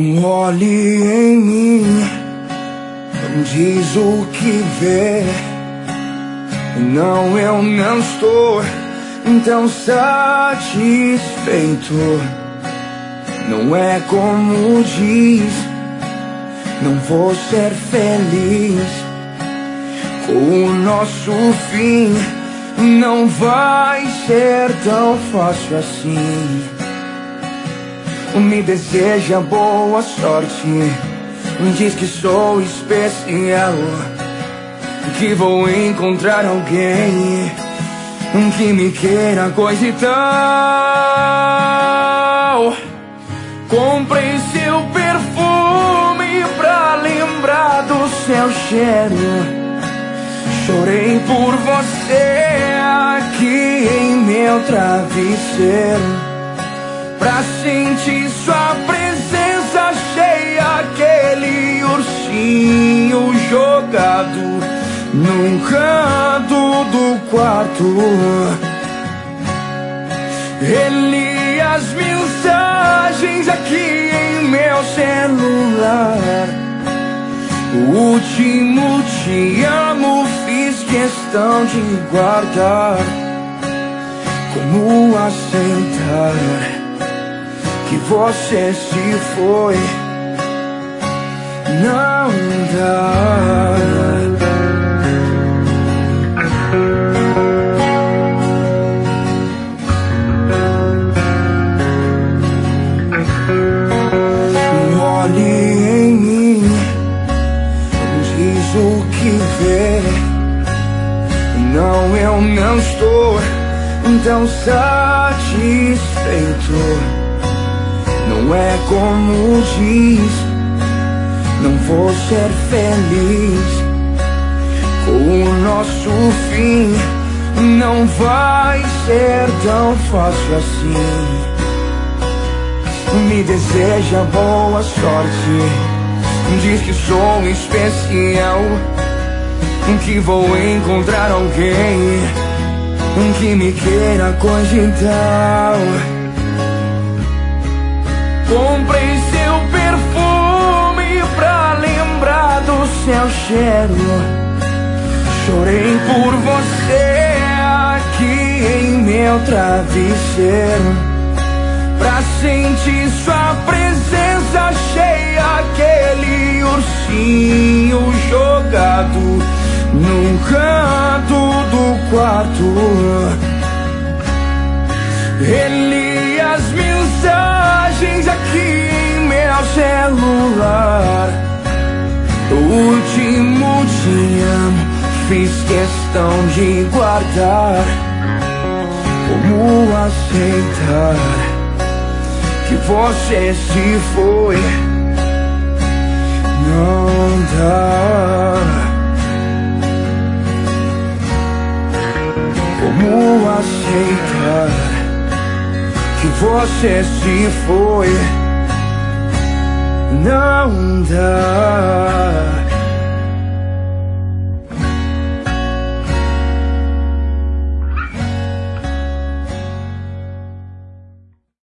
Olhe em mim, diz o que vê. Não, eu não estou tão satisfeito. Não é como diz, não vou ser feliz. Com o nosso fim não vai ser tão fácil assim. Me deseja boa sorte, diz que sou especial, que vou encontrar alguém que me queira coisa e tal. Comprei seu perfume pra lembrar do seu cheiro. Chorei por você aqui em meu travesseiro, pra sentir sua presença. Achei aquele ursinho jogado num canto do quarto. Ele as mensagens aqui em meu celular. O último te amo fiz questão de guardar. Como aceitar que você se foi? Não dá. Olhe em mim, diz o que vê. Não, eu não estou tão satisfeito. Não é como diz, não vou ser feliz. Com o nosso fim não vai ser tão fácil assim. Me deseja boa sorte, diz que sou especial, que vou encontrar alguém que me queira coisa e tal. Comprei seu perfume pra lembrar do seu cheiro. Chorei por você aqui em meu travesseiro, pra sentir sua presença. Achei aquele ursinho jogado num canto do quarto. Ele as mensagens aqui em meu celular. O último te amo fiz questão de guardar. Como aceitar que você se foi? Não dá. Como aceitar que você se foi? Não dá.